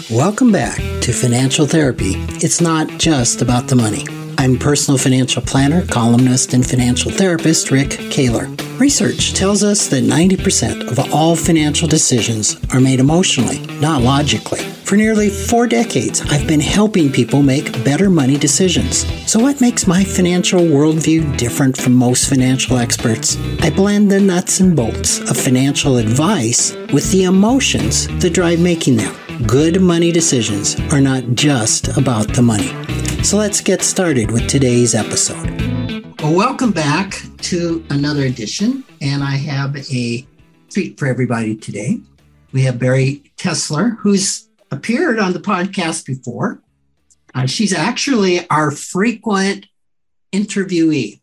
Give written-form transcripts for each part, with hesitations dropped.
Welcome back to Financial Therapy. It's not just about the money. I'm personal financial planner, columnist, and financial therapist Rick Kaler. Research tells us that 90% of all financial decisions are made emotionally, not logically. For nearly 4 decades, I've been helping people make better money decisions. So what makes my financial worldview different from most financial experts? I blend the nuts and bolts of financial advice with the emotions that drive making them. Good money decisions are not just about the money. So let's get started with today's episode. Well, welcome back to another edition, and I have a treat for everybody today. We have Bari Tessler, who's appeared on the podcast before. She's actually our frequent interviewee.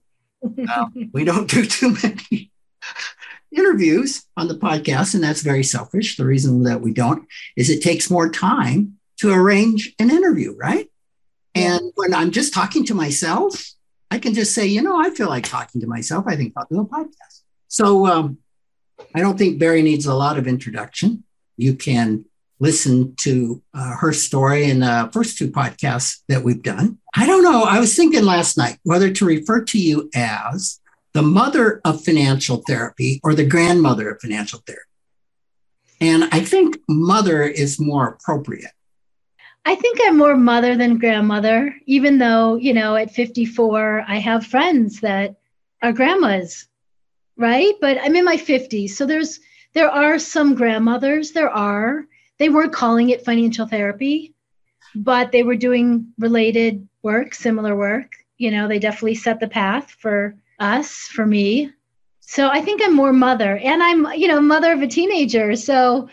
We don't do too many interviews on the podcast, and that's very selfish. The reason that we don't is it takes more time to arrange an interview, right? And when I'm just talking to myself, I can just say, I feel like talking to myself. I think I'll do a podcast. So I don't think Bari needs a lot of introduction. You can listen to her story in the first 2 podcasts that we've done. I don't know. I was thinking last night whether to refer to you as the mother of financial therapy or the grandmother of financial therapy. And I think mother is more appropriate. I think I'm more mother than grandmother, even though, at 54, I have friends that are grandmas, right? But I'm in my 50s. So there are some grandmothers. They weren't calling it financial therapy, but they were doing related work, similar work. They definitely set the path for us, for me. So I think I'm more mother, and I'm, mother of a teenager. So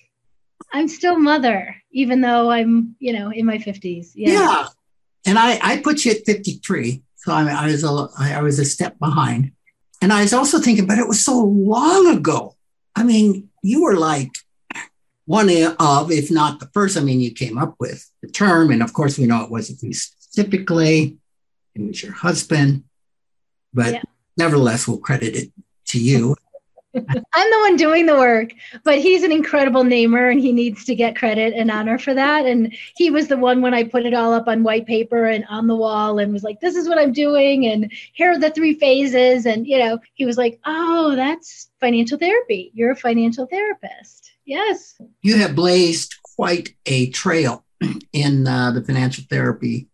I'm still mother, even though I'm, in my 50s. Yeah. And I put you at 53. So I was a step behind. And I was also thinking, but it was so long ago. I mean, you were like one of, if not the first, you came up with the term. And of course, we know it wasn't you specifically. It was your husband. But nevertheless, we'll credit it to you. I'm the one doing the work, but he's an incredible namer and he needs to get credit and honor for that. And he was the one when I put it all up on white paper and on the wall and was like, this is what I'm doing. And here are the 3 phases. And, he was like, oh, that's financial therapy. You're a financial therapist. Yes. You have blazed quite a trail in the financial therapy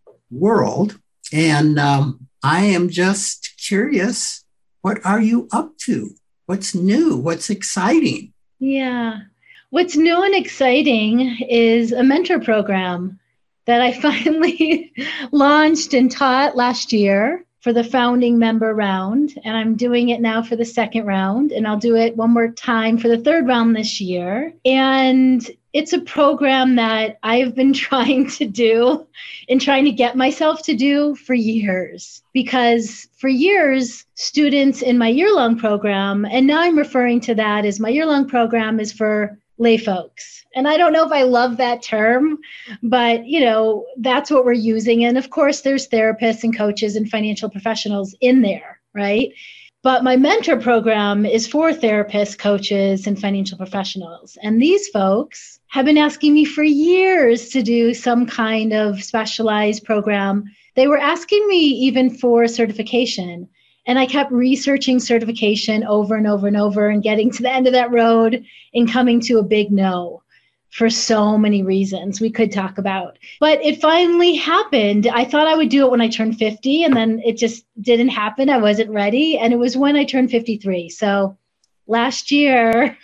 world. And I am just curious, what are you up to? What's new? What's exciting? Yeah. What's new and exciting is a mentor program that I finally launched and taught last year for the founding member round. And I'm doing it now for the 2nd round. And I'll do it one more time for the 3rd round this year. And it's a program that I've been trying to do and trying to get myself to do for years. Because for years, students in my year-long program, and now I'm referring to that as my year-long program is for lay folks. And I don't know if I love that term, but that's what we're using. And of course, there's therapists and coaches and financial professionals in there, right? But my mentor program is for therapists, coaches, and financial professionals. And these folks have been asking me for years to do some kind of specialized program. They were asking me even for certification. And I kept researching certification over and over and over and getting to the end of that road and coming to a big no for so many reasons we could talk about. But it finally happened. I thought I would do it when I turned 50, and then it just didn't happen. I wasn't ready. And it was when I turned 53. So last year,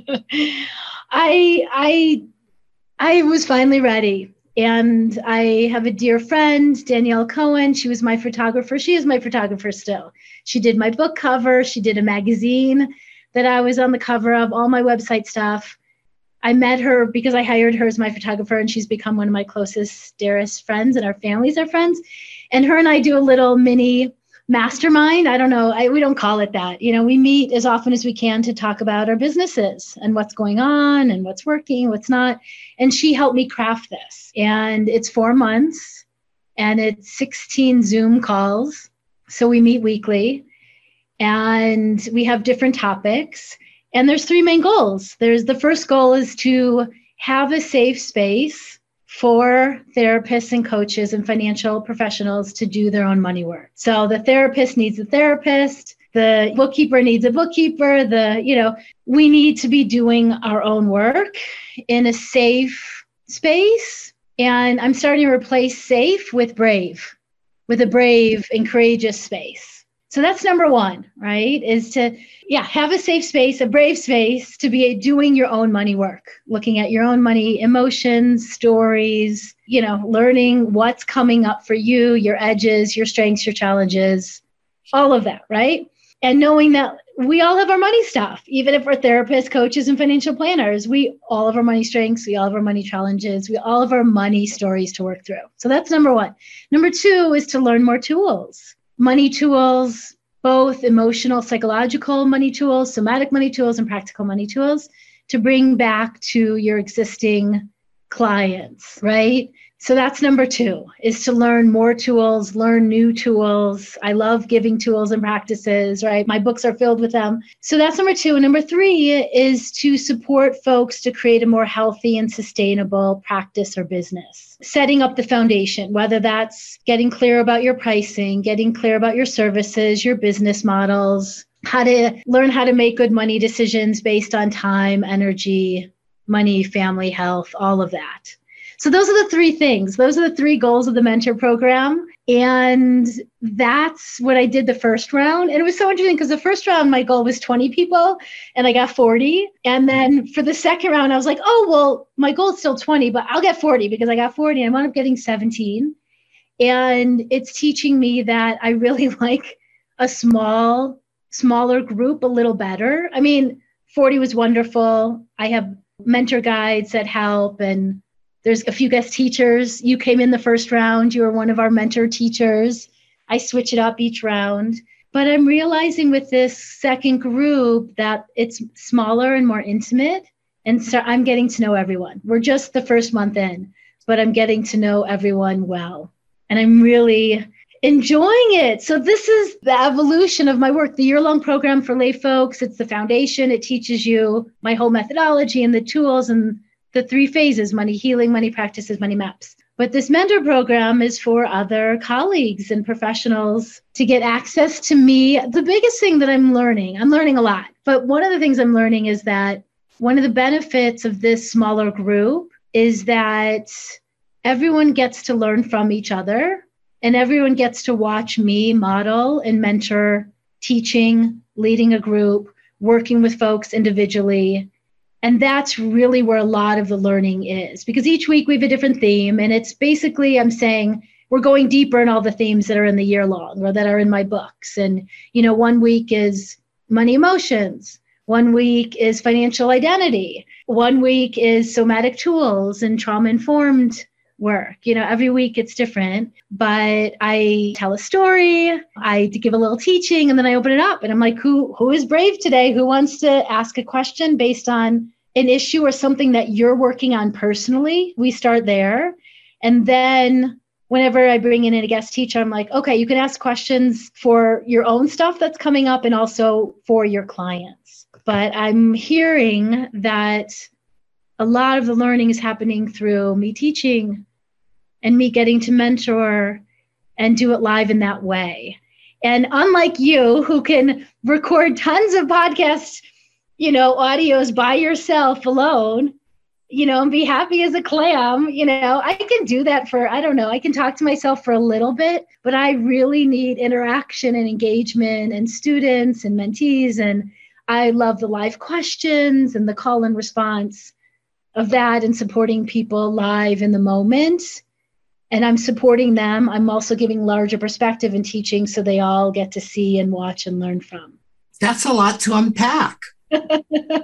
I was finally ready. And I have a dear friend, Danielle Cohen. She was my photographer. She is my photographer still. She did my book cover. She did a magazine that I was on the cover of, all my website stuff. I met her because I hired her as my photographer, and she's become one of my closest, dearest friends, and our families are friends. And her and I do a little mini mastermind. I don't know. We don't call it that. We meet as often as we can to talk about our businesses and what's going on and what's working, what's not. And she helped me craft this. And it's 4 months and it's 16 Zoom calls. So we meet weekly and we have different topics. And there's 3 main goals. The first goal is to have a safe space for therapists and coaches and financial professionals to do their own money work. So the therapist needs a therapist, the bookkeeper needs a bookkeeper, we need to be doing our own work in a safe space. And I'm starting to replace safe with brave, with a brave and courageous space. So that's number one, right? Is to, have a safe space, a brave space to be doing your own money work, looking at your own money, emotions, stories, learning what's coming up for you, your edges, your strengths, your challenges, all of that, right? And knowing that we all have our money stuff, even if we're therapists, coaches, and financial planners, we all have our money strengths, we all have our money challenges, we all have our money stories to work through. So that's number one. Number two is to learn more tools. Money tools, both emotional, psychological money tools, somatic money tools, and practical money tools to bring back to your existing clients, right? So that's number two, is to learn more tools, learn new tools. I love giving tools and practices, right? My books are filled with them. So that's number two. And number three is to support folks to create a more healthy and sustainable practice or business. Setting up the foundation, whether that's getting clear about your pricing, getting clear about your services, your business models, how to learn how to make good money decisions based on time, energy, money, family, health, all of that. So those are the three things. Those are the three goals of the mentor program. And that's what I did the first round. And it was so interesting because the first round, my goal was 20 people and I got 40. And then for the second round, I was like, oh, well, my goal is still 20, but I'll get 40 because I got 40 and I wound up getting 17. And it's teaching me that I really like a smaller group a little better. I mean, 40 was wonderful. I have mentor guides that help, and there's a few guest teachers. You came in the first round. You were one of our mentor teachers. I switch it up each round. But I'm realizing with this second group that it's smaller and more intimate. And so I'm getting to know everyone. We're just the first month in, but I'm getting to know everyone well. And I'm really enjoying it. So this is the evolution of my work, the year-long program for lay folks. It's the foundation. It teaches you my whole methodology and the tools and the three phases: money healing, money practices, money maps. But this mentor program is for other colleagues and professionals to get access to me. The biggest thing that I'm learning a lot, but one of the things I'm learning is that one of the benefits of this smaller group is that everyone gets to learn from each other, and everyone gets to watch me model and mentor, teaching, leading a group, working with folks individually. And that's really where a lot of the learning is, because each week we have a different theme. And it's basically, I'm saying, we're going deeper in all the themes that are in the year long or that are in my books. And, 1 week is money emotions. 1 week is financial identity. 1 week is somatic tools and trauma-informed work. Every week it's different, but I tell a story, I give a little teaching, and then I open it up and I'm like, who is brave today? Who wants to ask a question based on an issue or something that you're working on personally? We start there. And then whenever I bring in a guest teacher, I'm like, okay, you can ask questions for your own stuff that's coming up and also for your clients. But I'm hearing that a lot of the learning is happening through me teaching and me getting to mentor and do it live in that way. And unlike you, who can record tons of podcasts, audios by yourself alone, and be happy as a clam, I can do that for, I can talk to myself for a little bit, but I really need interaction and engagement and students and mentees. And I love the live questions and the call and response of that and supporting people live in the moment. And I'm supporting them. I'm also giving larger perspective and teaching so they all get to see and watch and learn from. That's a lot to unpack. Well,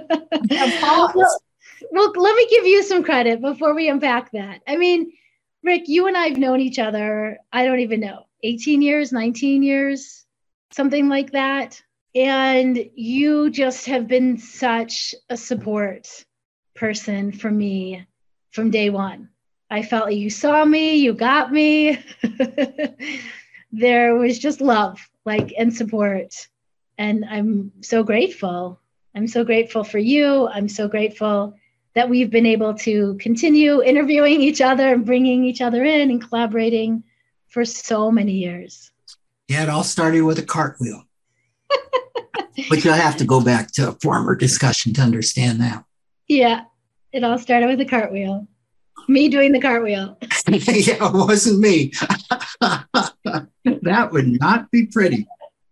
let me give you some credit before we unpack that. I mean, Rick, you and I have known each other, I don't even know, 18 years, 19 years, something like that. And you just have been such a support person for me from day one. I felt like you saw me, you got me. There was just love, and support. And I'm so grateful. I'm so grateful for you. I'm so grateful that we've been able to continue interviewing each other and bringing each other in and collaborating for so many years. Yeah, it all started with a cartwheel. But you'll have to go back to a former discussion to understand that. Yeah, it all started with a cartwheel. Me doing the cartwheel. Yeah, it wasn't me. That would not be pretty.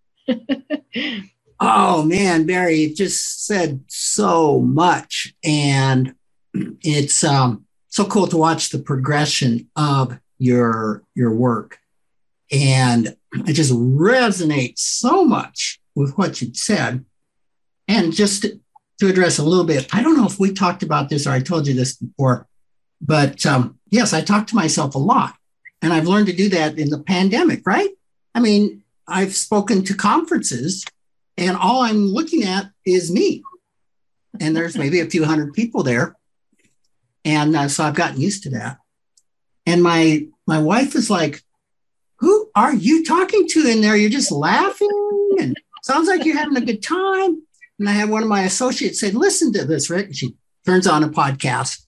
Oh, man, Barry, you just said so much. And it's so cool to watch the progression of your work. And it just resonates so much with what you said. And just to address a little bit, I don't know if we talked about this or I told you this before, but yes, I talk to myself a lot. And I've learned to do that in the pandemic, right? I mean, I've spoken to conferences and all I'm looking at is me. And there's maybe a few hundred people there. And so I've gotten used to that. And my wife is like, who are you talking to in there? You're just laughing and sounds like you're having a good time. And I had one of my associates say, listen to this, Rick. And she turns on a podcast.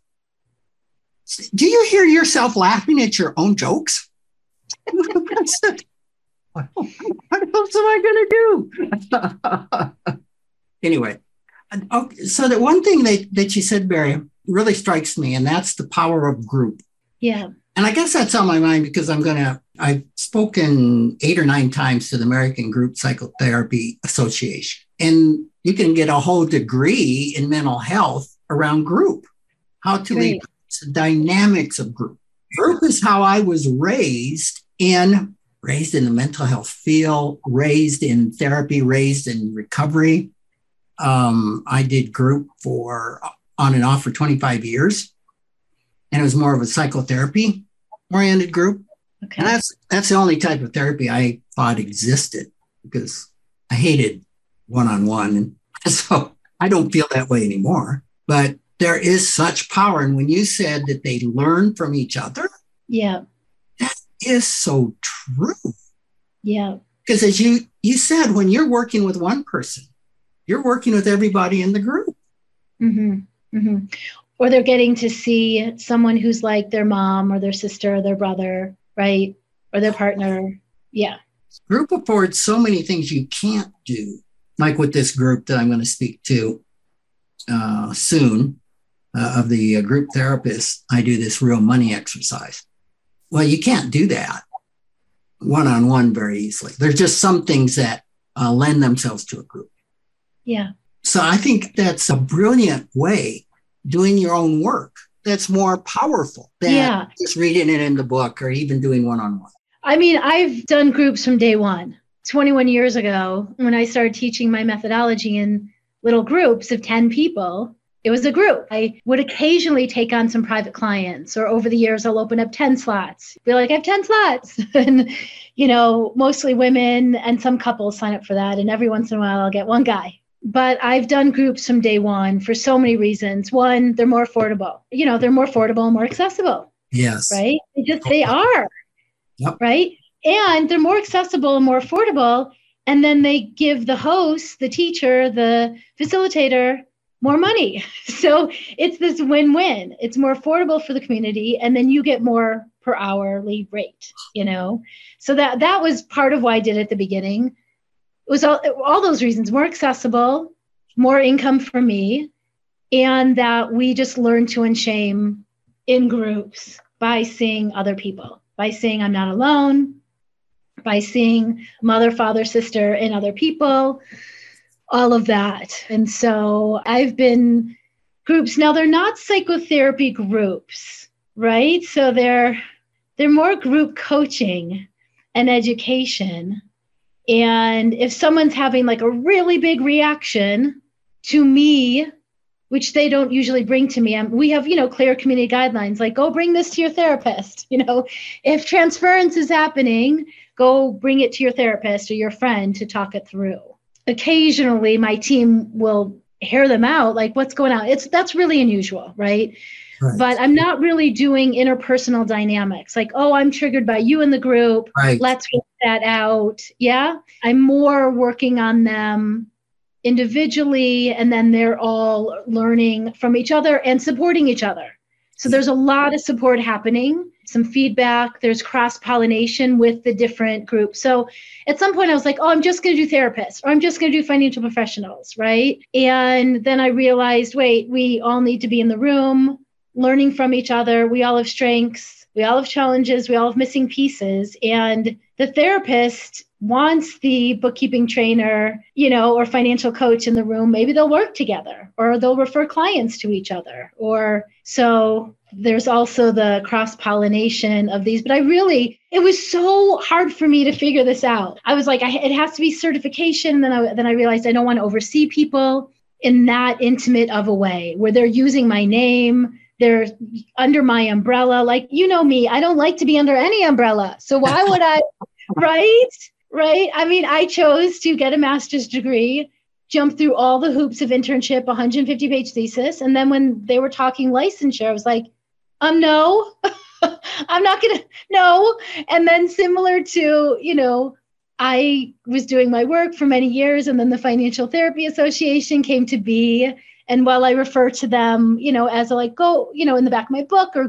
Do you hear yourself laughing at your own jokes? I said, what else am I going to do? Anyway, so the one thing that you said, Barry, really strikes me, and that's the power of group. Yeah. And I guess that's on my mind because I've spoken 8 or 9 times to the American Group Psychotherapy Association. And you can get a whole degree in mental health around group, how to read the dynamics of group. Group is how I was raised in the mental health field, raised in therapy, raised in recovery. I did group on and off for 25 years. And it was more of a psychotherapy oriented group. Okay. And that's the only type of therapy I thought existed because I hated one-on-one. And so I don't feel that way anymore. But there is such power. And when you said that they learn from each other, yeah, that is so true. Yeah. Because as you said, when you're working with one person, you're working with everybody in the group. Mm-hmm. Mm-hmm. Or they're getting to see someone who's like their mom or their sister or their brother, right? Or their partner. Yeah. Group affords so many things you can't do, like with this group that I'm going to speak to soon of the group therapists. I do this real money exercise. Well, you can't do that one-on-one very easily. There's just some things that lend themselves to a group. Yeah. So I think that's a brilliant way doing your own work that's more powerful than just reading it in the book or even doing one-on-one. I mean, I've done groups from day one. 21 years ago, when I started teaching my methodology in little groups of 10 people, it was a group. I would occasionally take on some private clients, or over the years, I'll open up 10 slots. Be like, I have 10 slots. And, mostly women and some couples sign up for that. And every once in a while, I'll get one guy. But I've done groups from day one for so many reasons. One, they're more affordable. They're more affordable, more accessible. Yes. Right? They are. Yep. Right? And they're more accessible and more affordable. And then they give the host, the teacher, the facilitator more money. So it's this win-win. It's more affordable for the community. And then you get more per hourly rate, So that was part of why I did it at the beginning. It was all those reasons: more accessible, more income for me, and that we just learn to unshame in groups by seeing other people, by seeing I'm not alone, by seeing mother, father, sister in other people, all of that. And so I've been groups. Now, they're not psychotherapy groups, right? So they're more group coaching and education. And if someone's having like a really big reaction to me, which they don't usually bring to me, we have, clear community guidelines, like go bring this to your therapist. If transference is happening, go bring it to your therapist or your friend to talk it through. Occasionally, my team will hear them out, like what's going on. That's really unusual, right? Right. But I'm not really doing interpersonal dynamics, like, oh, I'm triggered by you in the group. Right. Let's work that out. Yeah. I'm more working on them individually, and then they're all learning from each other and supporting each other. So there's a lot of support happening, some feedback, there's cross-pollination with the different groups. So at some point I was like, oh, I'm just going to do therapists, or I'm just going to do financial professionals, right? And then I realized, wait, we all need to be in the room, learning from each other. We all have strengths, we all have challenges, we all have missing pieces. And the therapist wants the bookkeeping trainer, or financial coach in the room. Maybe they'll work together, or they'll refer clients to each other. Or so there's also the cross-pollination of these. But it was so hard for me to figure this out. I was like, it has to be certification. Then I realized I don't want to oversee people in that intimate of a way where they're using my name. They're under my umbrella. Like, me, I don't like to be under any umbrella. So why would I, right? I mean, I chose to get a master's degree, jump through all the hoops of internship, 150-page thesis. And then when they were talking licensure, I was like, no, I'm not going to, no. And then similar to, I was doing my work for many years, and then the Financial Therapy Association came to be. And while I refer to them, as go, in the back of my book, or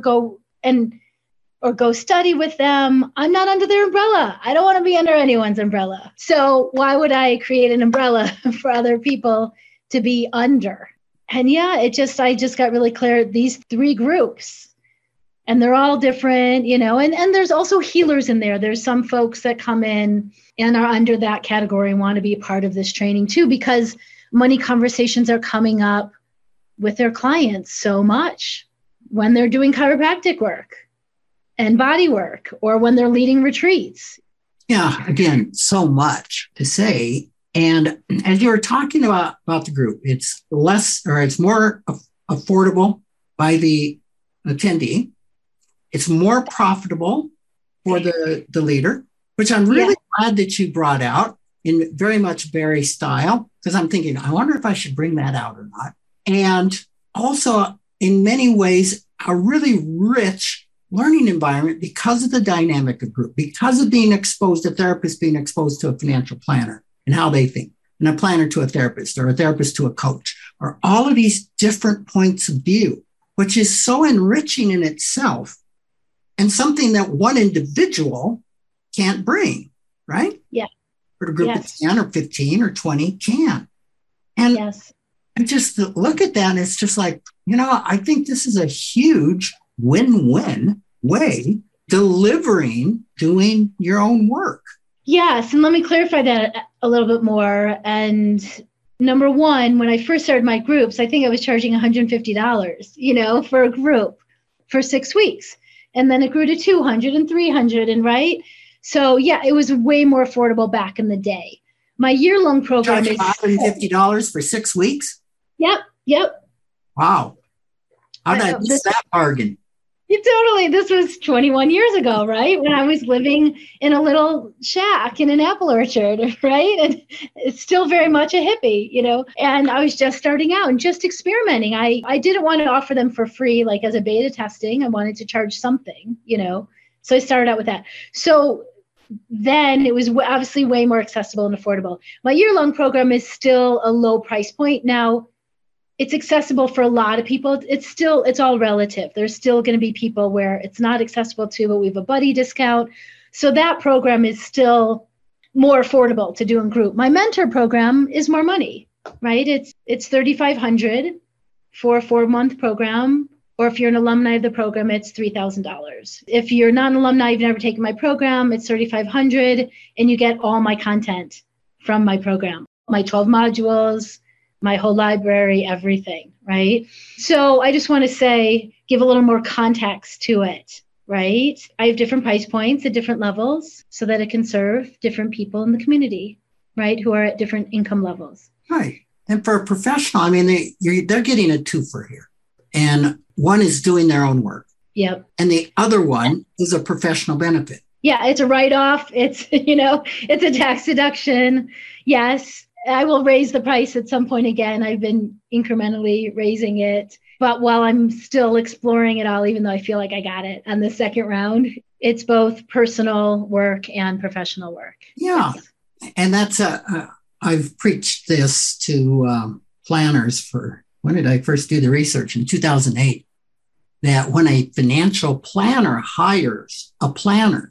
go study with them, I'm not under their umbrella. I don't want to be under anyone's umbrella. So why would I create an umbrella for other people to be under? And I just got really clear, these three groups, and they're all different, and there's also healers in there. There's some folks that come in and are under that category and want to be a part of this training too, because money conversations are coming up with their clients so much when they're doing chiropractic work and body work, or when they're leading retreats. Yeah, again, so much to say. And as you were talking about the group, it's more affordable by the attendee. It's more profitable for the leader, which I'm really glad that you brought out in very much Barry style, because I'm thinking, I wonder if I should bring that out or not. And also, in many ways, a really rich learning environment because of the dynamic of group, because of being exposed, a therapist being exposed to a financial planner and how they think, and a planner to a therapist, or a therapist to a coach, or all of these different points of view, which is so enriching in itself, and something that one individual can't bring, right? Yeah. But a group of 10 or 15 or 20 can. And I just look at that, and it's just like, I think this is a huge win-win way doing your own work. Yes. And let me clarify that a little bit more. And number one, when I first started my groups, I think I was charging $150, for a group for 6 weeks. And then it grew to $200 and $300, and right. So it was way more affordable back in the day. My year-long program is $150 for 6 weeks. Yep. Wow. How did I miss that bargain? Totally. This was 21 years ago, right? When I was living in a little shack in an apple orchard, right? And it's still very much a hippie, and I was just starting out and just experimenting. I didn't want to offer them for free, like as a beta testing. I wanted to charge something, so I started out with that. So then it was obviously way more accessible and affordable. My year-long program is still a low price point. Now, it's accessible for a lot of people. It's all relative. There's still going to be people where it's not accessible to, but we have a buddy discount. So that program is still more affordable to do in group. My mentor program is more money, right? It's $3,500 for a 4-month program. Or if you're an alumni of the program, it's $3,000. If you're not an alumni, you've never taken my program, it's $3,500, and you get all my content from my program, my 12 modules, my whole library, everything, right? So I just want to say, give a little more context to it, right? I have different price points at different levels so that it can serve different people in the community, right, who are at different income levels. Right. And for a professional, I mean, they're getting a twofer here. And one is doing their own work. Yep. And the other one is a professional benefit. Yeah, it's a write-off. It's, it's a tax deduction. Yes. I will raise the price at some point again. I've been incrementally raising it. But while I'm still exploring it all, even though I feel like I got it on the second round, it's both personal work and professional work. Yeah. And that's I've preached this to planners for, when did I first do the research? In 2008, that when a financial planner hires a planner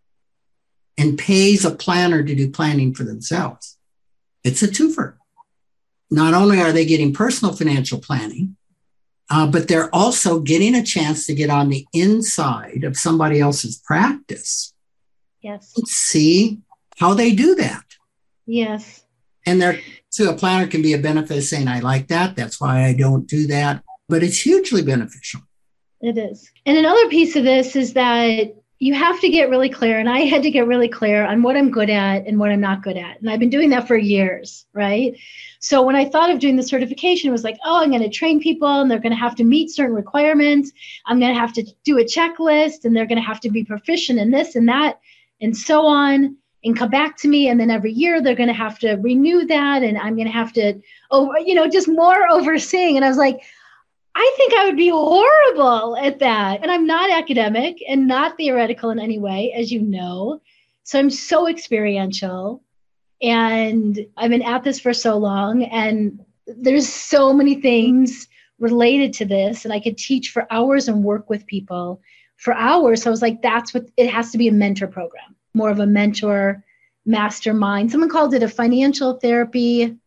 and pays a planner to do planning for themselves, it's a twofer. Not only are they getting personal financial planning, but they're also getting a chance to get on the inside of somebody else's practice. Yes. And see how they do that. Yes. And there, to a planner can be a benefit of saying, I like that. That's why I don't do that. But it's hugely beneficial. It is. And another piece of this is that you have to get really clear. And I had to get really clear on what I'm good at and what I'm not good at. And I've been doing that for years, right? So when I thought of doing the certification, it was like, oh, I'm going to train people and they're going to have to meet certain requirements. I'm going to have to do a checklist and they're going to have to be proficient in this and that and so on, and come back to me. And then every year they're going to have to renew that. And I'm going to have to, just more overseeing. And I was like, I think I would be horrible at that. And I'm not academic and not theoretical in any way, as you know. So I'm so experiential. And I've been at this for so long. And there's so many things related to this. And I could teach for hours and work with people for hours. So I was like, that's what it has to be, a mentor program, more of a mentor mastermind. Someone called it a financial therapy,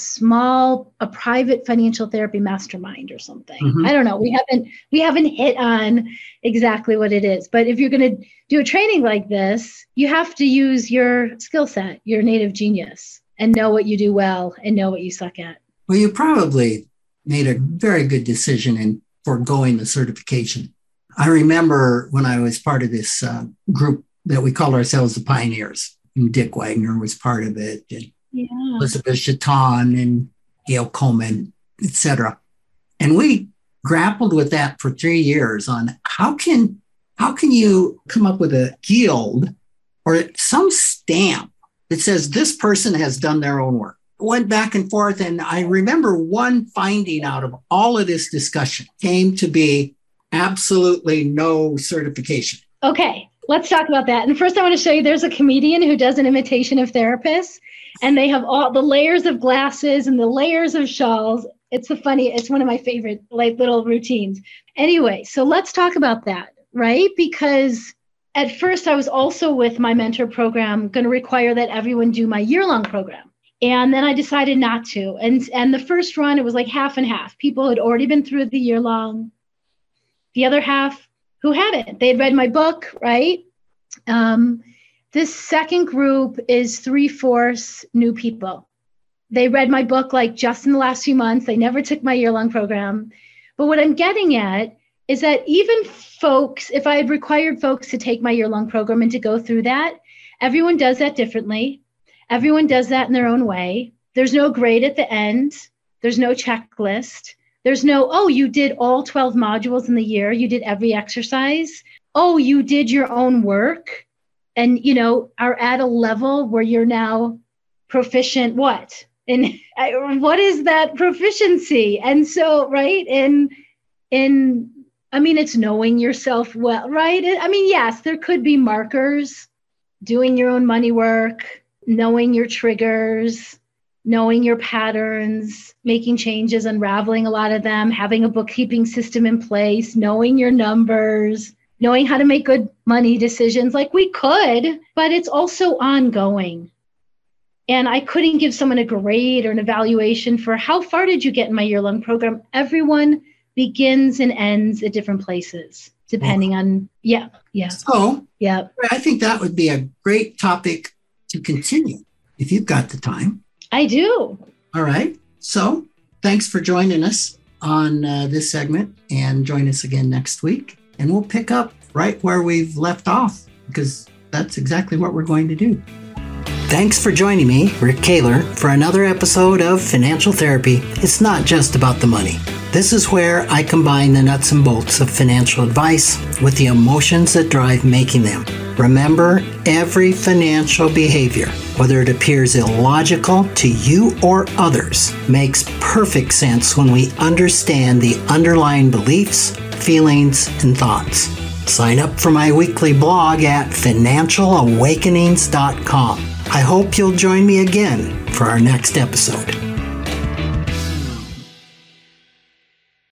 a private financial therapy mastermind or something. Mm-hmm. I don't know. We haven't hit on exactly what it is. But if you're going to do a training like this, you have to use your skill set, your native genius, and know what you do well and know what you suck at. Well, you probably made a very good decision in foregoing the certification. I remember when I was part of this group that we called ourselves the Pioneers, and Dick Wagner was part of it, and Elizabeth Chaton and Gail Coleman, etc. And we grappled with that for 3 years on how can you come up with a guild or some stamp that says this person has done their own work. Went back and forth. And I remember one finding out of all of this discussion came to be absolutely no certification. Okay, let's talk about that. And first I want to show you, there's a comedian who does an imitation of therapists. And they have all the layers of glasses and the layers of shawls. It's one of my favorite little routines. Anyway, so let's talk about that, right? Because at first I was also with my mentor program going to require that everyone do my year-long program. And then I decided not to. And the first run, it was like half and half. People had already been through the year-long. The other half who hadn't. They had read my book, right? This second group is 3/4 new people. They read my book just in the last few months. They never took my year-long program. But what I'm getting at is that even folks, if I had required folks to take my year-long program and to go through that, everyone does that differently. Everyone does that in their own way. There's no grade at the end. There's no checklist. There's no, oh, you did all 12 modules in the year. You did every exercise. Oh, you did your own work. And, are at a level where you're now proficient, what? And what is that proficiency? And so, right, it's knowing yourself well, right? Yes, there could be markers, doing your own money work, knowing your triggers, knowing your patterns, making changes, unraveling a lot of them, having a bookkeeping system in place, knowing your numbers, knowing how to make good money decisions. We could, but it's also ongoing. And I couldn't give someone a grade or an evaluation for how far did you get in my year-long program. Everyone begins and ends at different places, depending on, yeah. So yeah, I think that would be a great topic to continue if you've got the time. I do. All right. So thanks for joining us on this segment, and join us again next week. And we'll pick up right where we've left off, because that's exactly what we're going to do. Thanks for joining me, Rick Kahler, for another episode of Financial Therapy. It's not just about the money. This is where I combine the nuts and bolts of financial advice with the emotions that drive making them. Remember, every financial behavior, whether it appears illogical to you or others, makes perfect sense when we understand the underlying beliefs, feelings, and thoughts. Sign up for my weekly blog at financialawakenings.com. I hope you'll join me again for our next episode.